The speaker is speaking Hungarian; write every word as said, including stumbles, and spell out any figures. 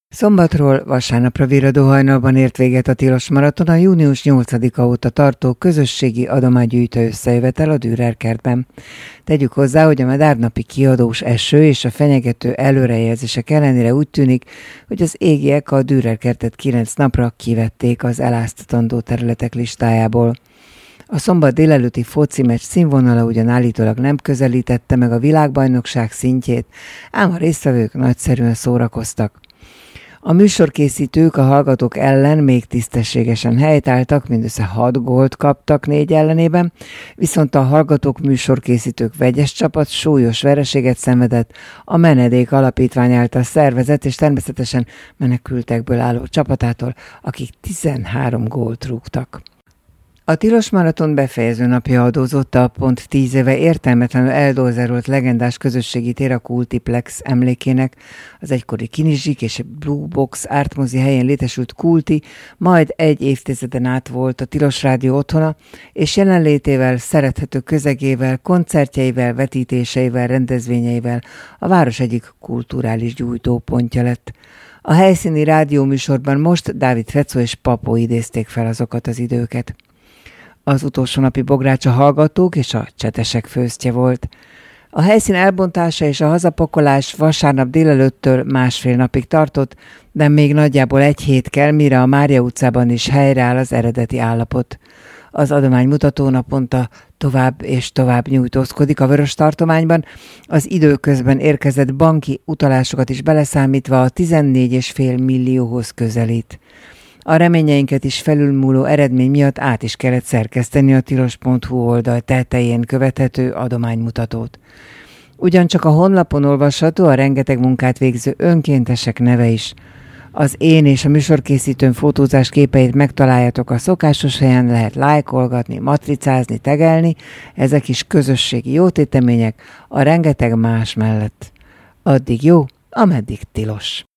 Szombatról vasárnapra virradó hajnalban ért véget a tilos maraton, a június nyolcadika óta tartó közösségi adománygyűjtő összejövetel a Dürer kertben. Tegyük hozzá, hogy a madárnapi kiadós eső és a fenyegető előrejelzések ellenére úgy tűnik, hogy az égiek a Dürer kertet kilenc napra kivették az eláztatandó területek listájából. A szombat délelőtti foci meccs színvonala ugyan állítólag nem közelítette meg a világbajnokság szintjét, ám a résztvevők nagyszerűen szórakoztak. A műsorkészítők a hallgatók ellen még tisztességesen helytálltak, mindössze hat gólt kaptak négy ellenében, viszont a hallgatók műsorkészítők vegyes csapat súlyos vereséget szenvedett a Menedék Alapítvány által szervezett és természetesen menekültekből álló csapatától, akik tizenhárom gólt rúgtak. A tilos maraton befejező napja adózott a pont tíz éve értelmetlenül eldolzerolt legendás közösségi tér a Kultiplex emlékének. Az egykori Kinizsik és Blue Box ártmozi helyén létesült Kulti majd egy évtizeden át volt a Tilos Rádió otthona, és jelenlétével, szerethető közegével, koncertjeivel, vetítéseivel, rendezvényeivel a város egyik kulturális gyújtópontja lett. A helyszíni rádióműsorban most Dávid Fecó és Papó idézték fel azokat az időket. Az utolsó napi bogrács a hallgatók és a csetesek főztje volt. A helyszín elbontása és a hazapakolás vasárnap délelőttől másfél napig tartott, de még nagyjából egy hét kell, mire a Mária utcában is helyreáll az eredeti állapot. Az adománymutató naponta tovább és tovább nyújtózkodik a vörös tartományban, az időközben érkezett banki utalásokat is beleszámítva a tizennégy egész öt millióhoz közelít. A reményeinket is felülmúló eredmény miatt át is kellett szerkeszteni a tilos pont hu oldal tetején követhető adománymutatót. Ugyancsak a honlapon olvasható a rengeteg munkát végző önkéntesek neve is. Az én és a műsorkészítőn fotózás képeit megtaláljátok a szokásos helyen, lehet lájkolgatni, matricázni, tegelni, ezek is közösségi jótétemények a rengeteg más mellett. Addig jó, ameddig tilos.